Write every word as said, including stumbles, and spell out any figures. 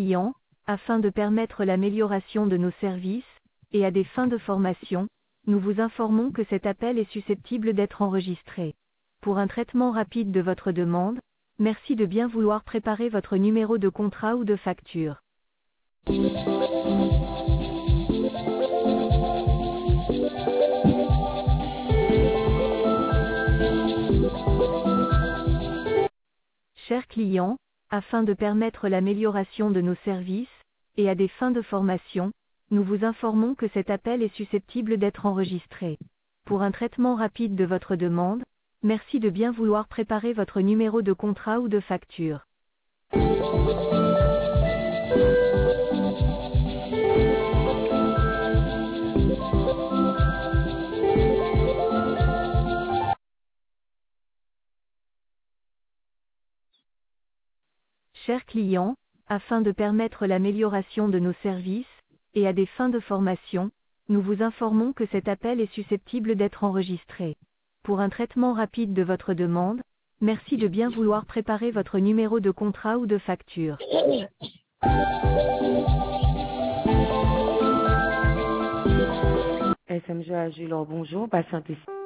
clients, afin de permettre l'amélioration de nos services, et à des fins de formation, nous vous informons que cet appel est susceptible d'être enregistré. Pour un traitement rapide de votre demande, merci de bien vouloir préparer votre numéro de contrat ou de facture. Chers clients, afin de permettre l'amélioration de nos services, et à des fins de formation, nous vous informons que cet appel est susceptible d'être enregistré. Pour un traitement rapide de votre demande, merci de bien vouloir préparer votre numéro de contrat ou de facture. Chers clients, afin de permettre l'amélioration de nos services, et à des fins de formation, nous vous informons que cet appel est susceptible d'être enregistré. Pour un traitement rapide de votre demande, merci de bien vouloir préparer votre numéro de contrat ou de facture. S M G à Jules, bonjour, patientez.